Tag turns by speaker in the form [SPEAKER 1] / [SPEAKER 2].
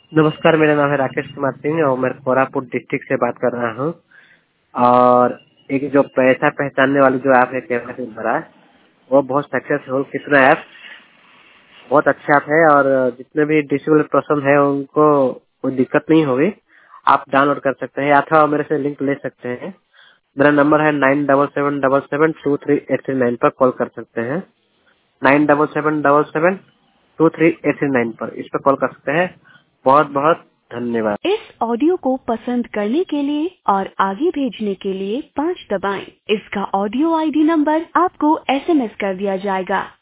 [SPEAKER 1] नमस्कार, मेरा नाम है राकेश कुमार सिंह और मैं कोरापुट डिस्ट्रिक्ट से बात कर रहा हूँ। और एक जो पैसा पहचानने वाली जो ऐप है कैमरा भरा, वो बहुत सक्सेसफुल। कितना ऐप बहुत अच्छा ऐप है और जितने भी डिसेबल पर्सन है उनको कोई दिक्कत नहीं होगी। आप डाउनलोड कर सकते हैं अथवा मेरे से लिंक ले सकते हैं। मेरा नंबर है 9777772389 पर कॉल कर सकते हैं। 9777772389 पर इस पर कॉल कर सकते हैं। बहुत बहुत धन्यवाद। इस ऑडियो को पसंद करने के लिए और आगे भेजने के लिए 5 दबाएं। इसका ऑडियो आईडी नंबर आपको एसएमएस कर दिया जाएगा।